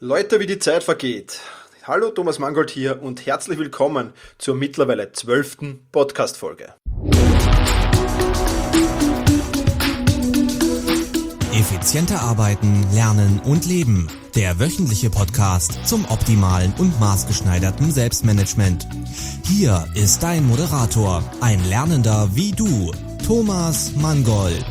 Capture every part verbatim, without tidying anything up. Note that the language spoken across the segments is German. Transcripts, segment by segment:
Leute, wie die Zeit vergeht. Hallo, Thomas Mangold hier und herzlich willkommen zur mittlerweile zwölften Podcast-Folge. Effizienter arbeiten, lernen und leben. Der wöchentliche Podcast zum optimalen und maßgeschneiderten Selbstmanagement. Hier ist dein Moderator, ein Lernender wie du, Thomas Mangold.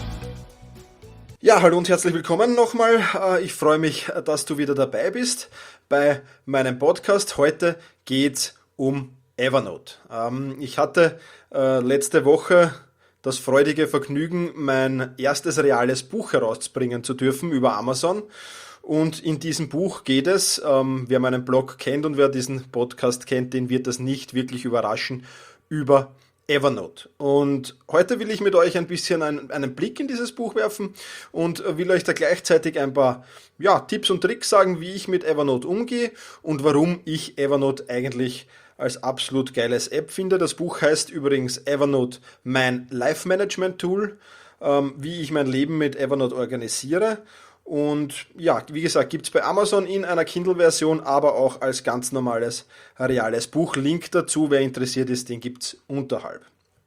Ja, hallo und herzlich willkommen nochmal. Ich freue mich, dass du wieder dabei bist bei meinem Podcast. Heute geht's um Evernote. Ich hatte letzte Woche das freudige Vergnügen, mein erstes reales Buch herauszubringen zu dürfen über Amazon. Und in diesem Buch geht es, ähm, wer meinen Blog kennt und wer diesen Podcast kennt, den wird das nicht wirklich überraschen, über Evernote. Und heute will ich mit euch ein bisschen einen, einen Blick in dieses Buch werfen und will euch da gleichzeitig ein paar ja, Tipps und Tricks sagen, wie ich mit Evernote umgehe und warum ich Evernote eigentlich als absolut geiles App finde. Das Buch heißt übrigens Evernote, mein Life-Management-Tool, ähm, wie ich mein Leben mit Evernote organisiere. Und ja, wie gesagt, gibt es bei Amazon in einer Kindle-Version, aber auch als ganz normales, reales Buch. Link dazu, wer interessiert ist, den gibt es unterhalb.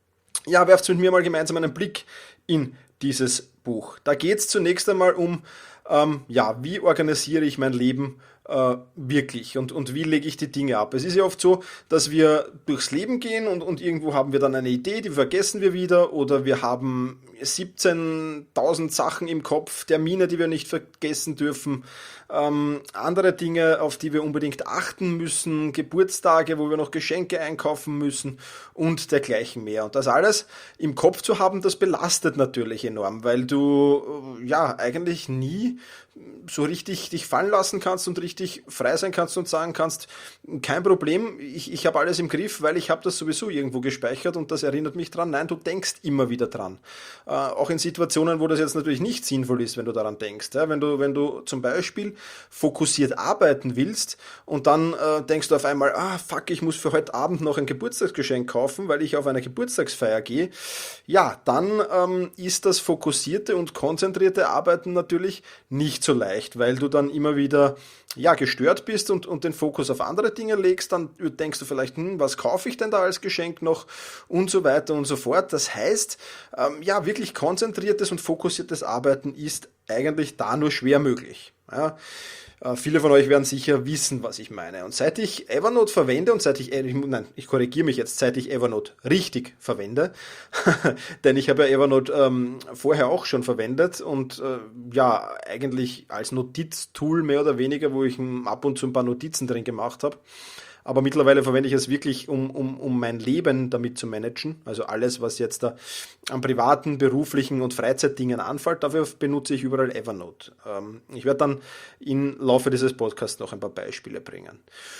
Ja, werft mit mir mal gemeinsam einen Blick in dieses Buch. Da geht es zunächst einmal um, ähm, ja, wie organisiere ich mein Leben äh, wirklich und, und wie lege ich die Dinge ab. Es ist ja oft so, dass wir durchs Leben gehen und, und irgendwo haben wir dann eine Idee, die vergessen wir wieder, oder wir haben siebzehntausend Sachen im Kopf, Termine, die wir nicht vergessen dürfen, ähm, andere Dinge, auf die wir unbedingt achten müssen, Geburtstage, wo wir noch Geschenke einkaufen müssen und dergleichen mehr. Und das alles im Kopf zu haben, das belastet natürlich enorm, weil du äh, ja eigentlich nie so richtig dich fallen lassen kannst und richtig frei sein kannst und sagen kannst, kein Problem, ich, ich habe alles im Griff, weil ich habe das sowieso irgendwo gespeichert und das erinnert mich dran. Nein, du denkst immer wieder dran. Äh, auch in Situationen, wo das jetzt natürlich nicht sinnvoll ist, wenn du daran denkst. Ja? Wenn du, wenn du zum Beispiel fokussiert arbeiten willst und dann äh, denkst du auf einmal, ah fuck, ich muss für heute Abend noch ein Geburtstagsgeschenk kaufen, weil ich auf eine Geburtstagsfeier gehe. Ja, dann ähm, ist das fokussierte und konzentrierte Arbeiten natürlich nicht so leicht, weil du dann immer wieder ja, gestört bist und, und den Fokus auf andere Dinge legst, dann denkst du vielleicht, hm, was kaufe ich denn da als Geschenk noch und so weiter und so fort. Das heißt, ähm, ja, wirklich konzentriertes und fokussiertes Arbeiten ist eigentlich da nur schwer möglich. Ja. Äh, viele von euch werden sicher wissen, was ich meine. Und seit ich Evernote verwende und seit ich, äh, nein, ich korrigiere mich jetzt, seit ich Evernote richtig verwende, denn ich habe ja Evernote ähm, vorher auch schon verwendet und äh, ja, eigentlich als Notiztool mehr oder weniger, wo ich ab und zu ein paar Notizen drin gemacht habe. Aber mittlerweile verwende ich es wirklich, um, um, um mein Leben damit zu managen. Also alles, was jetzt da an privaten, beruflichen und Freizeitdingen anfällt, dafür benutze ich überall Evernote. Ähm, ich werde dann im Laufe dieses Podcasts noch ein paar Beispiele bringen.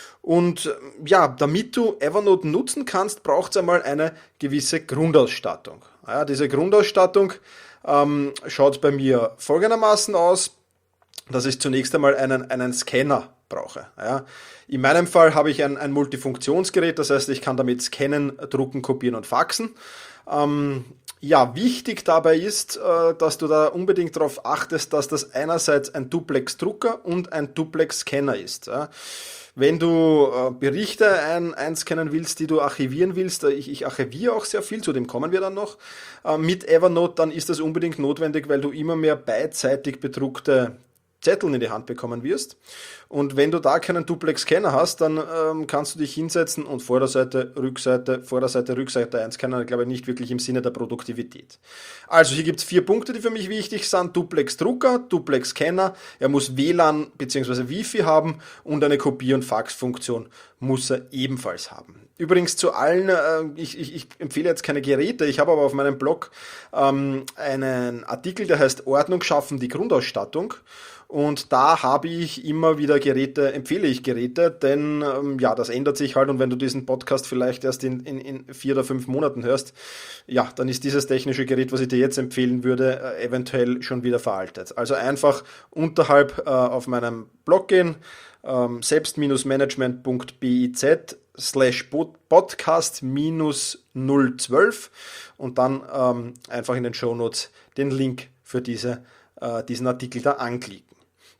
Und ja, damit du Evernote nutzen kannst, braucht es einmal eine gewisse Grundausstattung. Ja, diese Grundausstattung ähm, schaut bei mir folgendermaßen aus, dass ich zunächst einmal einen, einen Scanner brauche. Ja. In meinem Fall habe ich ein, ein Multifunktionsgerät, das heißt, ich kann damit scannen, drucken, kopieren und faxen. Ähm, ja, wichtig dabei ist, äh, dass du da unbedingt darauf achtest, dass das einerseits ein Duplex-Drucker und ein Duplex-Scanner ist. Ja. Wenn du äh, Berichte ein, einscannen willst, die du archivieren willst, ich, ich archiviere auch sehr viel, zu dem kommen wir dann noch, äh, mit Evernote, dann ist das unbedingt notwendig, weil du immer mehr beidseitig bedruckte Zetteln in die Hand bekommen wirst. Und wenn du da keinen Duplex-Scanner hast, dann ähm, kannst du dich hinsetzen und Vorderseite, Rückseite, Vorderseite, Rückseite einscannen, glaube ich, nicht wirklich im Sinne der Produktivität. Also hier gibt es vier Punkte, die für mich wichtig sind. Duplex-Drucker, Duplex-Scanner, er muss W L A N bzw. Wi-Fi haben und eine Kopier- und Fax-Funktion muss er ebenfalls haben. Übrigens zu allen, äh, ich, ich, ich empfehle jetzt keine Geräte, ich habe aber auf meinem Blog ähm, einen Artikel, der heißt Ordnung schaffen, die Grundausstattung. Und da habe ich immer wieder Geräte, empfehle ich Geräte, denn ähm, ja, das ändert sich halt und wenn du diesen Podcast vielleicht erst in, in, in vier oder fünf Monaten hörst, ja, dann ist dieses technische Gerät, was ich dir jetzt empfehlen würde, äh, eventuell schon wieder veraltet. Also einfach unterhalb äh, auf meinem Blog gehen, ähm, selbst-management punkt biz slash podcast minus null zwölf und dann ähm, einfach in den Shownotes den Link für diese, äh, diesen Artikel da anklicken.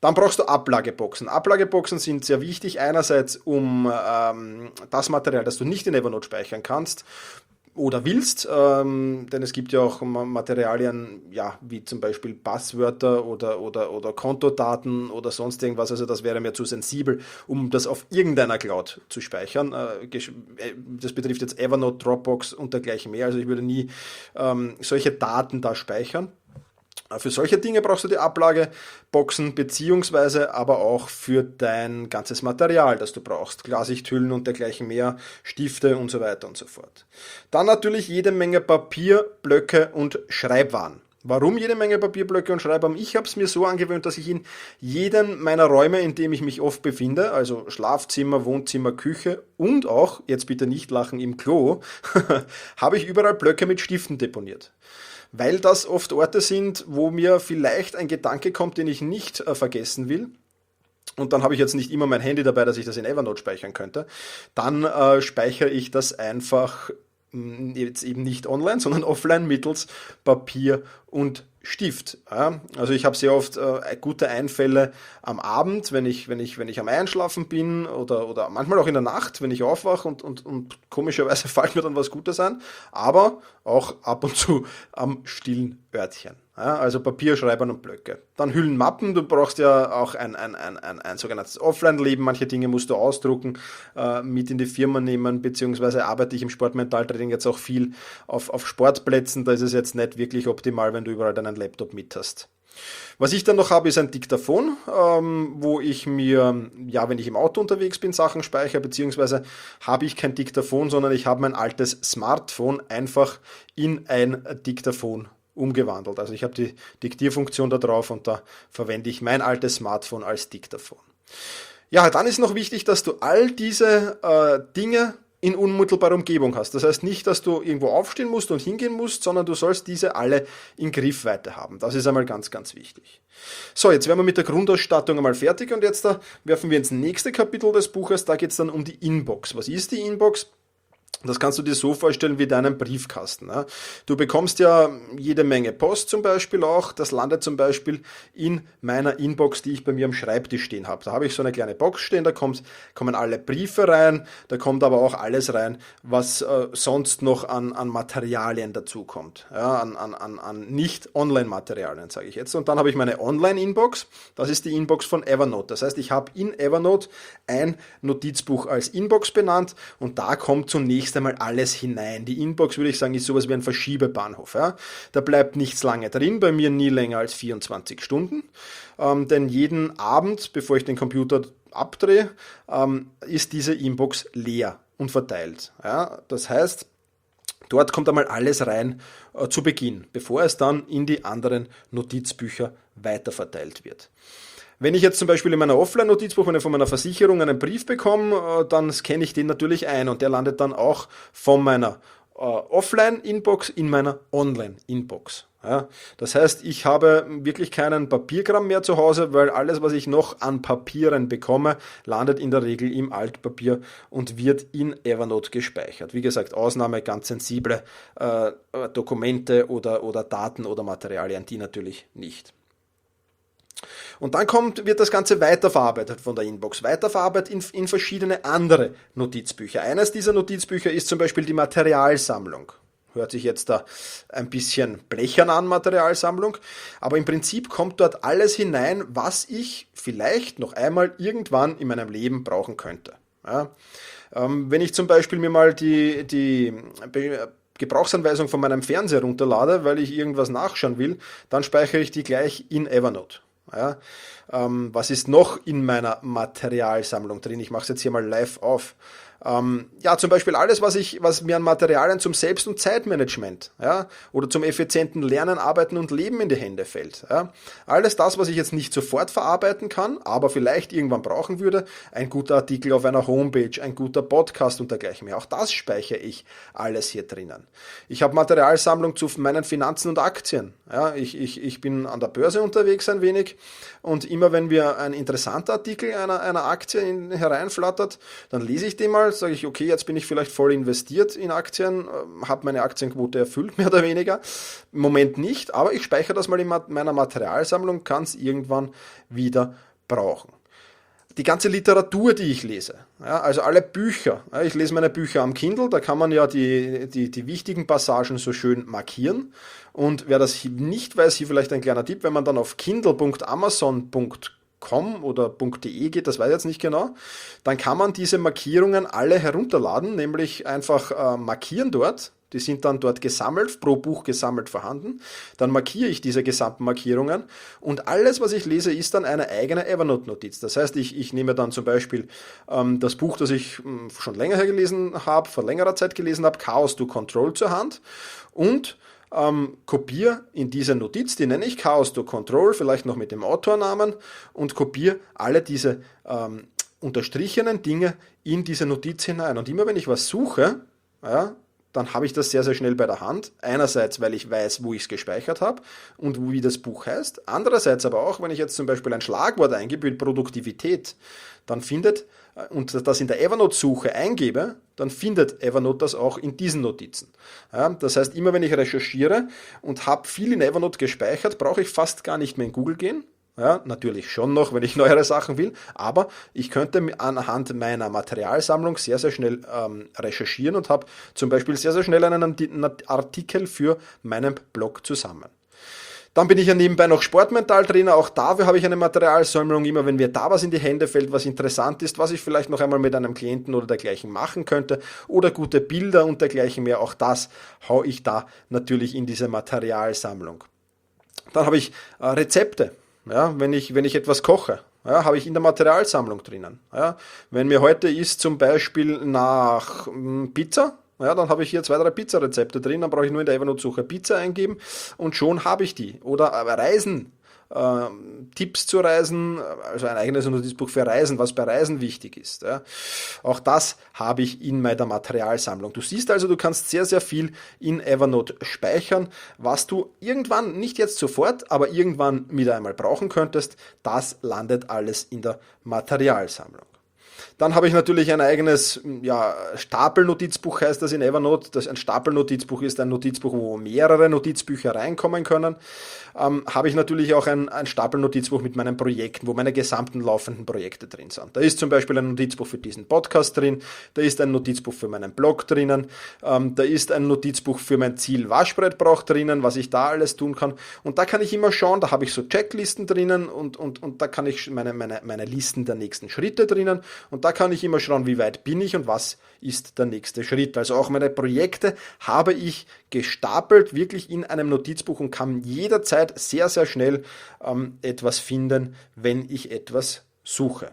Dann brauchst du Ablageboxen. Ablageboxen sind sehr wichtig, einerseits um ähm, das Material, das du nicht in Evernote speichern kannst oder willst, ähm, denn es gibt ja auch Materialien, ja, wie zum Beispiel Passwörter oder, oder, oder Kontodaten oder sonst irgendwas, also das wäre mir zu sensibel, um das auf irgendeiner Cloud zu speichern. Äh, das betrifft jetzt Evernote, Dropbox und dergleichen mehr, also ich würde nie ähm, solche Daten da speichern. Für solche Dinge brauchst du die Ablageboxen, beziehungsweise aber auch für dein ganzes Material, das du brauchst. Glasichthüllen und dergleichen mehr, Stifte und so weiter und so fort. Dann natürlich jede Menge Papier, Blöcke und Schreibwaren. Warum jede Menge Papierblöcke und Schreibwaren? Ich habe es mir so angewöhnt, dass ich in jedem meiner Räume, in dem ich mich oft befinde, also Schlafzimmer, Wohnzimmer, Küche und auch, jetzt bitte nicht lachen, im Klo, habe ich überall Blöcke mit Stiften deponiert. Weil das oft Orte sind, wo mir vielleicht ein Gedanke kommt, den ich nicht äh, vergessen will. Und dann habe ich jetzt nicht immer mein Handy dabei, dass ich das in Evernote speichern könnte. Dann äh, speichere ich das einfach mh, jetzt eben nicht online, sondern offline mittels Papier und Stift. Ja, also ich habe sehr oft äh, gute Einfälle am Abend, wenn ich, wenn ich, wenn ich am Einschlafen bin oder, oder manchmal auch in der Nacht, wenn ich aufwache und, und, und komischerweise fällt mir dann was Gutes ein, aber auch ab und zu am stillen Örtchen. Ja, also Papier, Schreibern und Blöcke. Dann Hüllen, Mappen, du brauchst ja auch ein, ein, ein, ein, ein sogenanntes Offline-Leben, manche Dinge musst du ausdrucken, äh, mit in die Firma nehmen, beziehungsweise arbeite ich im Sportmentaltraining jetzt auch viel auf, auf Sportplätzen, da ist es jetzt nicht wirklich optimal, wenn du überall deinen Laptop mit hast. Was ich dann noch habe, ist ein Diktaphon, ähm, wo ich mir, ja, wenn ich im Auto unterwegs bin, Sachen speichere, beziehungsweise habe ich kein Diktaphon, sondern ich habe mein altes Smartphone einfach in ein Diktaphon umgewandelt. Also ich habe die Diktierfunktion da drauf und da verwende ich mein altes Smartphone als Diktaphon. Ja, dann ist noch wichtig, dass du all diese äh, Dinge in unmittelbarer Umgebung hast. Das heißt nicht, dass du irgendwo aufstehen musst und hingehen musst, sondern du sollst diese alle in Griffweite haben. Das ist einmal ganz, ganz wichtig. So, jetzt wären wir mit der Grundausstattung einmal fertig und jetzt da werfen wir ins nächste Kapitel des Buches. Da geht es dann um die Inbox. Was ist die Inbox? Das kannst du dir so vorstellen wie deinen Briefkasten. Du bekommst ja jede Menge Post zum Beispiel auch. Das landet zum Beispiel in meiner Inbox, die ich bei mir am Schreibtisch stehen habe. Da habe ich so eine kleine Box stehen, da kommt, kommen alle Briefe rein, da kommt aber auch alles rein, was äh, sonst noch an, an Materialien dazukommt. Ja, an, an, an, an Nicht-Online-Materialien, sage ich jetzt. Und dann habe ich meine Online-Inbox. Das ist die Inbox von Evernote. Das heißt, ich habe in Evernote ein Notizbuch als Inbox benannt und da kommt zunächst einmal alles hinein. Die Inbox, würde ich sagen, ist sowas wie ein Verschiebebahnhof. Ja? Da bleibt nichts lange drin, bei mir nie länger als vierundzwanzig Stunden, ähm, denn jeden Abend, bevor ich den Computer abdrehe, ähm, ist diese Inbox leer und verteilt. Ja? Das heißt, dort kommt einmal alles rein äh, zu Beginn, bevor es dann in die anderen Notizbücher weiterverteilt wird. Wenn ich jetzt zum Beispiel in meiner Offline-Notizbuch, wenn ich von meiner Versicherung einen Brief bekomme, dann scanne ich den natürlich ein und der landet dann auch von meiner äh, Offline-Inbox in meiner Online-Inbox. Ja, das heißt, ich habe wirklich keinen Papierkram mehr zu Hause, weil alles, was ich noch an Papieren bekomme, landet in der Regel im Altpapier und wird in Evernote gespeichert. Wie gesagt, Ausnahme ganz sensible äh, Dokumente oder, oder Daten oder Materialien, die natürlich nicht. Und dann kommt, wird das Ganze weiterverarbeitet von der Inbox, weiterverarbeitet in, in verschiedene andere Notizbücher. Eines dieser Notizbücher ist zum Beispiel die Materialsammlung. Hört sich jetzt da ein bisschen blechern an, Materialsammlung, aber im Prinzip kommt dort alles hinein, was ich vielleicht noch einmal irgendwann in meinem Leben brauchen könnte. Ja, ähm, wenn ich zum Beispiel mir mal die, die Gebrauchsanweisung von meinem Fernseher runterlade, weil ich irgendwas nachschauen will, dann speichere ich die gleich in Evernote. Ja, ähm, was ist noch in meiner Materialsammlung drin? Ich mache es jetzt hier mal live auf. Ähm, ja, zum Beispiel alles, was ich, was mir an Materialien zum Selbst- und Zeitmanagement, ja, oder zum effizienten Lernen, Arbeiten und Leben in die Hände fällt. Ja. Alles das, was ich jetzt nicht sofort verarbeiten kann, aber vielleicht irgendwann brauchen würde, ein guter Artikel auf einer Homepage, ein guter Podcast und dergleichen mehr. Auch das speichere ich alles hier drinnen. Ich habe Materialsammlung zu meinen Finanzen und Aktien. Ja, ich, ich, ich bin an der Börse unterwegs ein wenig und immer wenn mir ein interessanter Artikel einer, einer Aktie in, hereinflattert, dann lese ich den mal, sage ich, okay, jetzt bin ich vielleicht voll investiert in Aktien, habe meine Aktienquote erfüllt, mehr oder weniger. Im Moment nicht, aber ich speichere das mal in meiner Materialsammlung, kann es irgendwann wieder brauchen. Die ganze Literatur, die ich lese, ja, also alle Bücher, ja, ich lese meine Bücher am Kindle, da kann man ja die, die, die wichtigen Passagen so schön markieren, und wer das nicht weiß, hier vielleicht ein kleiner Tipp, wenn man dann auf kindle punkt amazon punkt com oder .de geht, das weiß ich jetzt nicht genau, dann kann man diese Markierungen alle herunterladen, nämlich einfach äh, markieren dort. Die sind dann dort gesammelt, pro Buch gesammelt vorhanden. Dann markiere ich diese gesamten Markierungen, und alles, was ich lese, ist dann eine eigene Evernote-Notiz. Das heißt, ich, ich nehme dann zum Beispiel ähm, das Buch, das ich ähm, schon länger her gelesen habe, vor längerer Zeit gelesen habe, Chaos to Control zur Hand, und ähm, kopiere in diese Notiz, die nenne ich Chaos to Control, vielleicht noch mit dem Autornamen, und kopiere alle diese ähm, unterstrichenen Dinge in diese Notiz hinein. Und immer wenn ich was suche, ja, dann habe ich das sehr, sehr schnell bei der Hand. Einerseits, weil ich weiß, wo ich es gespeichert habe und wie das Buch heißt. Andererseits aber auch, wenn ich jetzt zum Beispiel ein Schlagwort eingebe wie Produktivität, dann findet, und das in der Evernote-Suche eingebe, dann findet Evernote das auch in diesen Notizen. Ja, das heißt, immer wenn ich recherchiere und habe viel in Evernote gespeichert, brauche ich fast gar nicht mehr in Google gehen. Ja, natürlich schon noch, wenn ich neuere Sachen will, aber ich könnte anhand meiner Materialsammlung sehr, sehr schnell ähm, recherchieren und habe zum Beispiel sehr, sehr schnell einen Artikel für meinen Blog zusammen. Dann bin ich ja nebenbei noch Sportmentaltrainer, auch dafür habe ich eine Materialsammlung, immer wenn mir da was in die Hände fällt, was interessant ist, was ich vielleicht noch einmal mit einem Klienten oder dergleichen machen könnte, oder gute Bilder und dergleichen mehr, auch das haue ich da natürlich in diese Materialsammlung. Dann habe ich äh, Rezepte. Ja, wenn ich, wenn ich etwas koche, ja, habe ich in der Materialsammlung drinnen. Ja, wenn mir heute ist zum Beispiel nach m, Pizza, ja, dann habe ich hier zwei, drei Pizzarezepte drin, dann brauche ich nur in der Evernote-Suche Pizza eingeben und schon habe ich die. Oder Reisen, äh, Tipps zu Reisen, also ein eigenes Notizbuch für Reisen, was bei Reisen wichtig ist. Ja. Auch das habe ich in meiner Materialsammlung. Du siehst also, du kannst sehr, sehr viel in Evernote speichern, was du irgendwann, nicht jetzt sofort, aber irgendwann wieder einmal brauchen könntest. Das landet alles in der Materialsammlung. Dann habe ich natürlich ein eigenes ja, Stapelnotizbuch, heißt das in Evernote. Das ein Stapelnotizbuch ist ein Notizbuch, wo mehrere Notizbücher reinkommen können. Ähm, habe ich natürlich auch ein, ein Stapelnotizbuch mit meinen Projekten, wo meine gesamten laufenden Projekte drin sind. Da ist zum Beispiel ein Notizbuch für diesen Podcast drin, da ist ein Notizbuch für meinen Blog drinnen, ähm, da ist ein Notizbuch für mein Ziel Waschbrettbrauch drinnen, was ich da alles tun kann. Und da kann ich immer schauen, da habe ich so Checklisten drinnen und, und, und da kann ich meine, meine, meine Listen der nächsten Schritte drinnen. Und da kann ich immer schauen, wie weit bin ich und was ist der nächste Schritt. Also auch meine Projekte habe ich gestapelt, wirklich in einem Notizbuch, und kann jederzeit sehr, sehr schnell ähm, etwas finden, wenn ich etwas suche.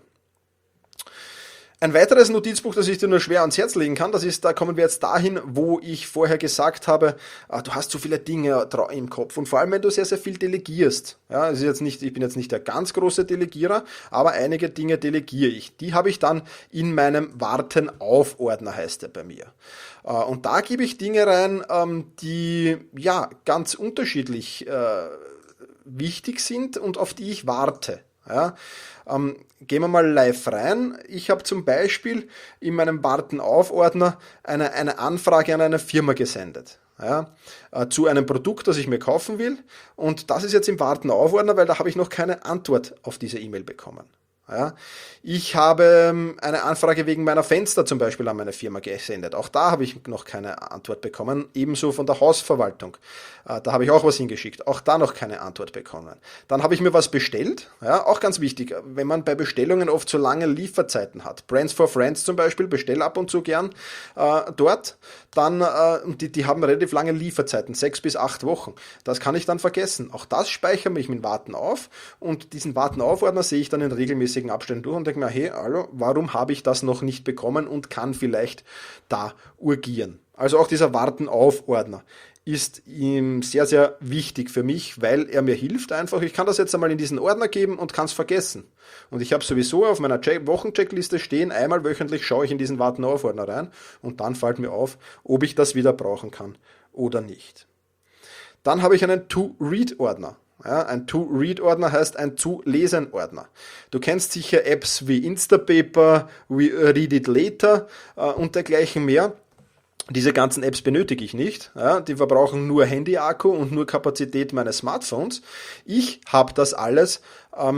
Ein weiteres Notizbuch, das ich dir nur schwer ans Herz legen kann, das ist, da kommen wir jetzt dahin, wo ich vorher gesagt habe, ah, du hast so viele Dinge im Kopf, und vor allem, wenn du sehr, sehr viel delegierst. Ja, es ist jetzt nicht, ich bin jetzt nicht der ganz große Delegierer, aber einige Dinge delegiere ich. Die habe ich dann in meinem Warten-auf-Ordner, heißt er bei mir. Und da gebe ich Dinge rein, die ja ganz unterschiedlich wichtig sind und auf die ich warte. Ja, ähm, gehen wir mal live rein. Ich habe zum Beispiel in meinem Warten-auf-Ordner eine, eine Anfrage an eine Firma gesendet. Ja, äh, zu einem Produkt, das ich mir kaufen will. Und das ist jetzt im Warten-auf-Ordner, weil da habe ich noch keine Antwort auf diese E-Mail bekommen. Ja, ich habe eine Anfrage wegen meiner Fenster zum Beispiel an meine Firma gesendet. Auch da habe ich noch keine Antwort bekommen. Ebenso von der Hausverwaltung. Da habe ich auch was hingeschickt. Auch da noch keine Antwort bekommen. Dann habe ich mir was bestellt. Ja, auch ganz wichtig, wenn man bei Bestellungen oft so lange Lieferzeiten hat. Brands for Friends zum Beispiel, bestell ab und zu gern äh, dort. Dann, äh, die, die haben relativ lange Lieferzeiten, sechs bis acht Wochen. Das kann ich dann vergessen. Auch das speichere ich mit Warten auf. Und diesen Warten-auf-Ordner sehe ich dann in regelmäßigen Abständen durch und denke mir, hey, hallo, warum habe ich das noch nicht bekommen, und kann vielleicht da urgieren. Also auch dieser Warten-auf-Ordner ist ihm sehr, sehr wichtig für mich, weil er mir hilft einfach. Ich kann das jetzt einmal in diesen Ordner geben und kann es vergessen. Und ich habe sowieso auf meiner Check- Wochencheckliste stehen, einmal wöchentlich schaue ich in diesen Warten-auf-Ordner rein, und dann fällt mir auf, ob ich das wieder brauchen kann oder nicht. Dann habe ich einen To-Read-Ordner. Ja, ein To-Read-Ordner heißt ein Zu-Lesen-Ordner. Du kennst sicher Apps wie Instapaper, wie Read It Later äh, und dergleichen mehr. Diese ganzen Apps benötige ich nicht. Ja, die verbrauchen nur Handy-Akku und nur Kapazität meines Smartphones. Ich habe das alles ähm,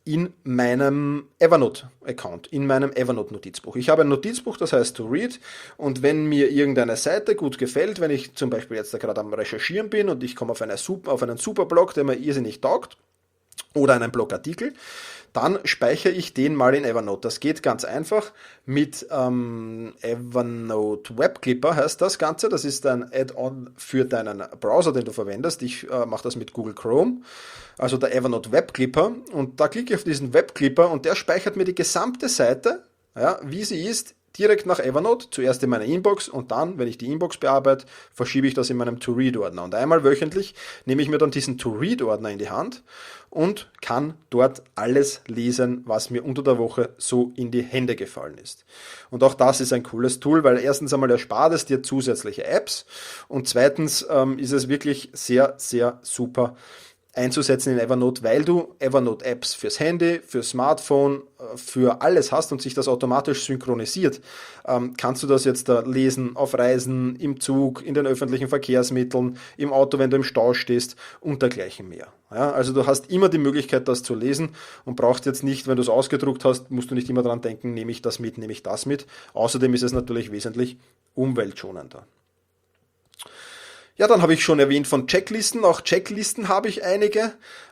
in meinem Evernote-Account, in meinem Evernote-Notizbuch. Ich habe ein Notizbuch, das heißt To Read, und wenn mir irgendeine Seite gut gefällt, wenn ich zum Beispiel jetzt da gerade am Recherchieren bin und ich komme auf, eine super, auf einen super Blog, der mir irrsinnig taugt, oder einen Blogartikel, dann speichere ich den mal in Evernote. Das geht ganz einfach mit ähm, Evernote Web Clipper heißt das Ganze. Das ist ein Add-on für deinen Browser, den du verwendest. Ich äh, mache das mit Google Chrome, also der Evernote Web Clipper. Und da klicke ich auf diesen Web Clipper und der speichert mir die gesamte Seite, ja, wie sie ist, direkt nach Evernote, zuerst in meine Inbox und dann, wenn ich die Inbox bearbeite, verschiebe ich das in meinem To-Read-Ordner. Und einmal wöchentlich nehme ich mir dann diesen To-Read-Ordner in die Hand und kann dort alles lesen, was mir unter der Woche so in die Hände gefallen ist. Und auch das ist ein cooles Tool, weil erstens einmal erspart es dir zusätzliche Apps und zweitens ähm, ist es wirklich sehr, sehr super einzusetzen in Evernote, weil du Evernote-Apps fürs Handy, fürs Smartphone, für alles hast und sich das automatisch synchronisiert. Ähm, kannst du das jetzt da lesen auf Reisen, im Zug, in den öffentlichen Verkehrsmitteln, im Auto, wenn du im Stau stehst und dergleichen mehr. Ja, also du hast immer die Möglichkeit, das zu lesen und brauchst jetzt nicht, wenn du es ausgedruckt hast, musst du nicht immer dran denken, nehme ich das mit, nehme ich das mit. Außerdem ist es natürlich wesentlich umweltschonender. Ja, dann habe ich schon erwähnt von Checklisten. Auch Checklisten habe ich einige.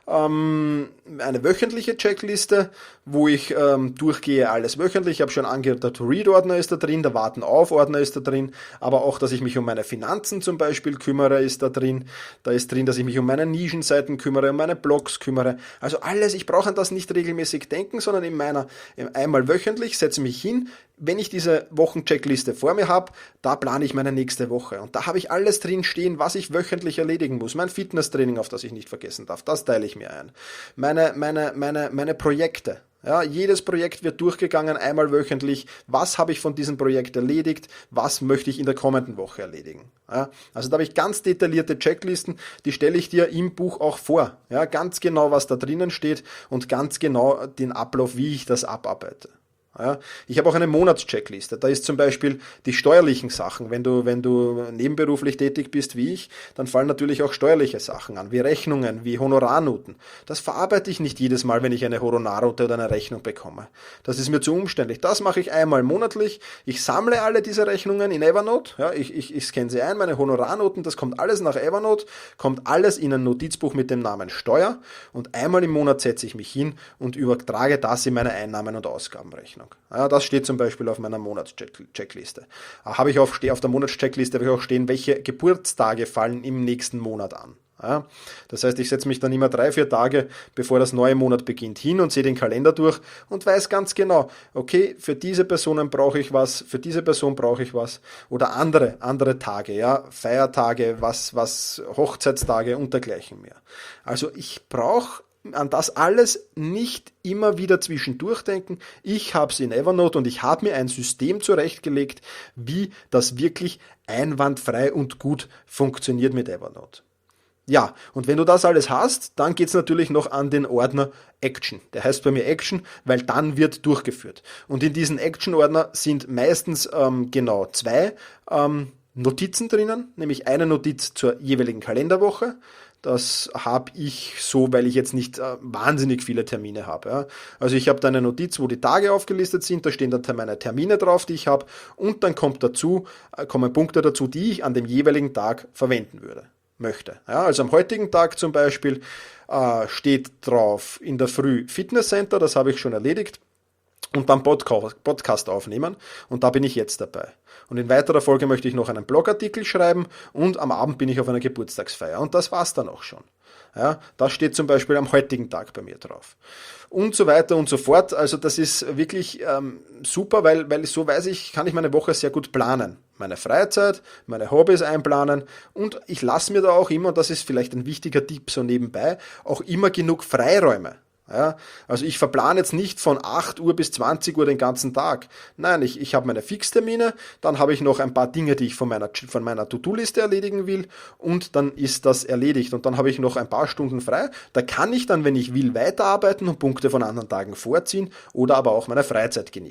Ähm, eine wöchentliche Checkliste, wo ich ähm, durchgehe alles wöchentlich. Ich habe schon angehört, der To-Read-Ordner ist da drin, der Warten-auf-Ordner ist da drin, aber auch, dass ich mich um meine Finanzen zum Beispiel kümmere, ist da drin. Da ist drin, dass ich mich um meine Nischenseiten kümmere, um meine Blogs kümmere. Also alles, ich brauche an das nicht regelmäßig denken, sondern in meiner einmal wöchentlich setze mich hin. Wenn ich diese Wochencheckliste vor mir habe, da plane ich meine nächste Woche. Und da habe ich alles drin stehen, was ich wöchentlich erledigen muss. Mein Fitnesstraining, auf das ich nicht vergessen darf, das teile ich mir ein. Meine, meine, meine, meine Projekte. Ja, jedes Projekt wird durchgegangen, einmal wöchentlich. Was habe ich von diesem Projekt erledigt? Was möchte ich in der kommenden Woche erledigen? Ja, also da habe ich ganz detaillierte Checklisten, die stelle ich dir im Buch auch vor. Ja, ganz genau, was da drinnen steht und ganz genau den Ablauf, wie ich das abarbeite. Ja, ich habe auch eine Monatscheckliste. Da ist zum Beispiel die steuerlichen Sachen. Wenn du, wenn du nebenberuflich tätig bist wie ich, dann fallen natürlich auch steuerliche Sachen an, wie Rechnungen, wie Honorarnoten. Das verarbeite ich nicht jedes Mal, wenn ich eine Honorarnote oder eine Rechnung bekomme. Das ist mir zu umständlich. Das mache ich einmal monatlich. Ich sammle alle diese Rechnungen in Evernote. Ja, ich, ich, ich scanne sie ein, meine Honorarnoten, das kommt alles nach Evernote, kommt alles in ein Notizbuch mit dem Namen Steuer und einmal im Monat setze ich mich hin und übertrage das in meine Einnahmen- und Ausgabenrechnung. Ja, das steht zum Beispiel auf meiner Monatscheckliste. Habe ich auf, auf der Monatscheckliste habe ich auch stehen, welche Geburtstage fallen im nächsten Monat an. Ja, das heißt, ich setze mich dann immer drei, vier Tage, bevor das neue Monat beginnt, hin und sehe den Kalender durch und weiß ganz genau, okay, für diese Personen brauche ich was, für diese Person brauche ich was oder andere, andere Tage, ja, Feiertage, was, was, Hochzeitstage und dergleichen mehr. Also ich brauche an das alles nicht immer wieder zwischendurch denken. Ich habe es in Evernote und ich habe mir ein System zurechtgelegt, wie das wirklich einwandfrei und gut funktioniert mit Evernote. Ja, und wenn du das alles hast, dann geht es natürlich noch an den Ordner Action. Der heißt bei mir Action, weil dann wird durchgeführt. Und in diesen Action-Ordner sind meistens ähm, genau zwei ähm, Notizen drinnen, nämlich eine Notiz zur jeweiligen Kalenderwoche. Das habe ich so, weil ich jetzt nicht äh, wahnsinnig viele Termine habe. Ja. Also ich habe da eine Notiz, wo die Tage aufgelistet sind, da stehen dann meine Termine drauf, die ich habe und dann kommt dazu, äh, kommen Punkte dazu, die ich an dem jeweiligen Tag verwenden würde, möchte. Ja, also am heutigen Tag zum Beispiel äh, steht drauf in der Früh Fitnesscenter, das habe ich schon erledigt. Und dann Podcast aufnehmen und da bin ich jetzt dabei. Und in weiterer Folge möchte ich noch einen Blogartikel schreiben und am Abend bin ich auf einer Geburtstagsfeier und das war's dann auch schon. Ja, das steht zum Beispiel am heutigen Tag bei mir drauf. Und so weiter und so fort. Also das ist wirklich ähm, super, weil, weil so weiß ich, kann ich meine Woche sehr gut planen. Meine Freizeit, meine Hobbys einplanen und ich lasse mir da auch immer, und das ist vielleicht ein wichtiger Tipp so nebenbei, auch immer genug Freiräume. Ja, also ich verplane jetzt nicht von acht Uhr bis zwanzig Uhr den ganzen Tag. Nein, ich, ich habe meine Fixtermine, dann habe ich noch ein paar Dinge, die ich von meiner, von meiner To-Do-Liste erledigen will und dann ist das erledigt. Und dann habe ich noch ein paar Stunden frei. Da kann ich dann, wenn ich will, weiterarbeiten und Punkte von anderen Tagen vorziehen oder aber auch meine Freizeit genießen.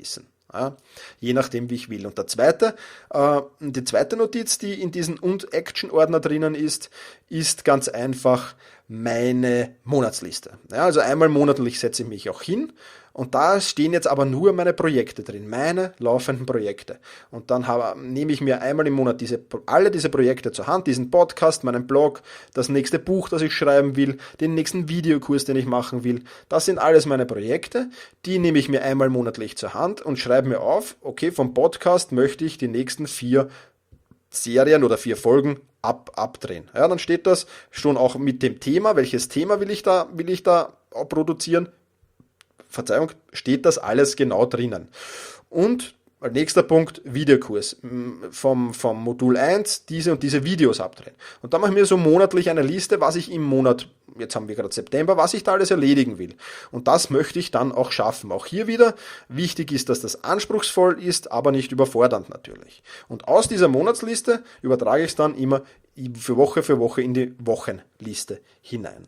Ja, je nachdem, wie ich will. Und der zweite, äh, die zweite Notiz, die in diesem Und-Action-Ordner drinnen ist, ist ganz einfach meine Monatsliste. Ja, also einmal monatlich setze ich mich auch hin und da stehen jetzt aber nur meine Projekte drin, meine laufenden Projekte. Und dann habe, nehme ich mir einmal im Monat diese, alle diese Projekte zur Hand, diesen Podcast, meinen Blog, das nächste Buch, das ich schreiben will, den nächsten Videokurs, den ich machen will. Das sind alles meine Projekte, die nehme ich mir einmal monatlich zur Hand und schreibe mir auf, okay, vom Podcast möchte ich die nächsten vier Serien oder vier Folgen ab, abdrehen. Ja, dann steht das schon auch mit dem Thema, welches Thema will ich da, will ich da produzieren. Verzeihung, steht das alles genau drinnen. Und nächster Punkt, Videokurs. Vom, vom Modul eins diese und diese Videos abdrehen. Und dann mache ich mir so monatlich eine Liste, was ich im Monat, jetzt haben wir gerade September, was ich da alles erledigen will. Und das möchte ich dann auch schaffen. Auch hier wieder, wichtig ist, dass das anspruchsvoll ist, aber nicht überfordernd natürlich. Und aus dieser Monatsliste übertrage ich es dann immer für Woche für Woche in die Wochenliste hinein.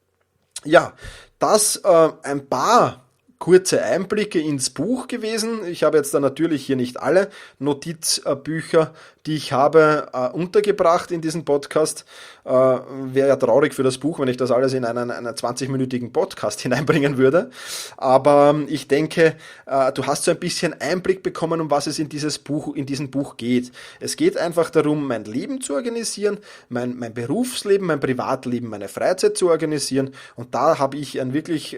Ja, das äh, ein paar kurze Einblicke ins Buch gewesen. Ich habe jetzt da natürlich hier nicht alle Notizbücher, die ich habe, äh, untergebracht in diesem Podcast. Äh, wäre ja traurig für das Buch, wenn ich das alles in einen, einen zwanzig-minütigen Podcast hineinbringen würde. Aber ich denke, äh, du hast so ein bisschen Einblick bekommen, um was es in, dieses Buch, in diesem Buch geht. Es geht einfach darum, mein Leben zu organisieren, mein, mein Berufsleben, mein Privatleben, meine Freizeit zu organisieren. Und da habe ich ein wirklich... Äh,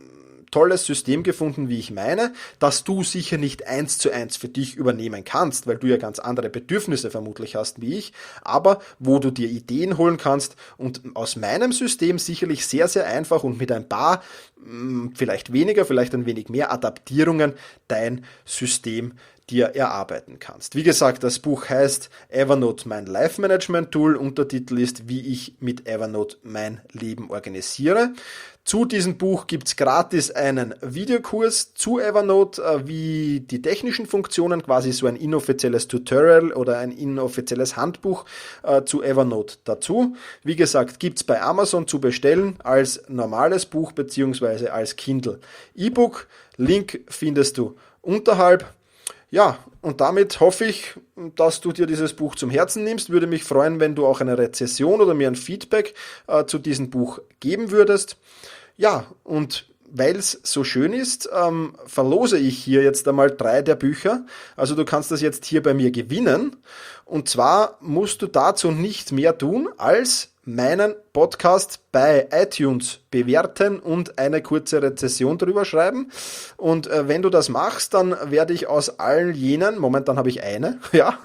tolles System gefunden, wie ich meine, dass du sicher nicht eins zu eins für dich übernehmen kannst, weil du ja ganz andere Bedürfnisse vermutlich hast wie ich, aber wo du dir Ideen holen kannst und aus meinem System sicherlich sehr, sehr einfach und mit ein paar, vielleicht weniger, vielleicht ein wenig mehr Adaptierungen dein System dir erarbeiten kannst. Wie gesagt, das Buch heißt Evernote, mein Life-Management-Tool. Untertitel ist, wie ich mit Evernote mein Leben organisiere. Zu diesem Buch gibt es gratis einen Videokurs zu Evernote, wie die technischen Funktionen, quasi so ein inoffizielles Tutorial oder ein inoffizielles Handbuch äh, zu Evernote dazu. Wie gesagt, gibt es bei Amazon zu bestellen als normales Buch bzw. als Kindle E-Book. Link findest du unterhalb. Ja, und damit hoffe ich, dass du dir dieses Buch zum Herzen nimmst. Würde mich freuen, wenn du auch eine Rezension oder mir ein Feedback äh, zu diesem Buch geben würdest. Ja, und weil es so schön ist, ähm, verlose ich hier jetzt einmal drei der Bücher. Also du kannst das jetzt hier bei mir gewinnen. Und zwar musst du dazu nicht mehr tun, als meinen Podcast bei iTunes bewerten und eine kurze Rezension drüber schreiben. Und äh, wenn du das machst, dann werde ich aus allen jenen, momentan habe ich eine, ja,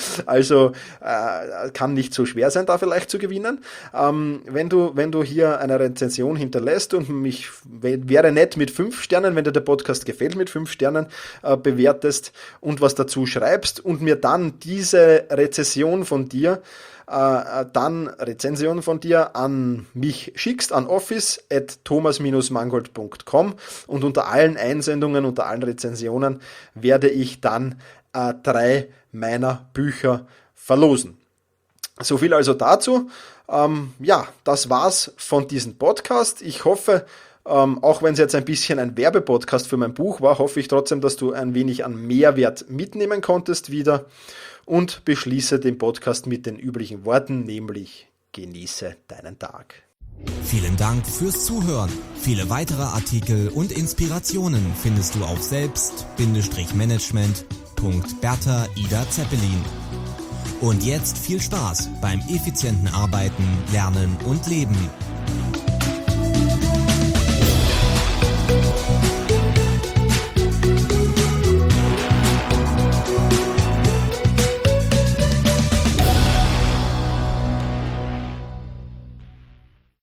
also äh, kann nicht so schwer sein, da vielleicht zu gewinnen. Ähm, wenn du, wenn du hier eine Rezension hinterlässt und mich, wäre nett mit fünf Sternen, wenn dir der Podcast gefällt, mit fünf Sternen äh, bewertest und was dazu schreibst und mir dann diese Rezension von dir Äh, dann Rezension von dir an mich schickst, an office at thomas dash mangold punkt com und unter allen Einsendungen, unter allen Rezensionen werde ich dann äh, drei meiner Bücher verlosen. So viel also dazu. Ähm, ja, das war's von diesem Podcast. Ich hoffe, Ähm, auch wenn es jetzt ein bisschen ein Werbepodcast für mein Buch war, hoffe ich trotzdem, dass du ein wenig an Mehrwert mitnehmen konntest wieder und beschließe den Podcast mit den üblichen Worten, nämlich genieße deinen Tag. Vielen Dank fürs Zuhören. Viele weitere Artikel und Inspirationen findest du auf selbst-management punkt bertha ida zeppelin. Und jetzt viel Spaß beim effizienten Arbeiten, Lernen und Leben.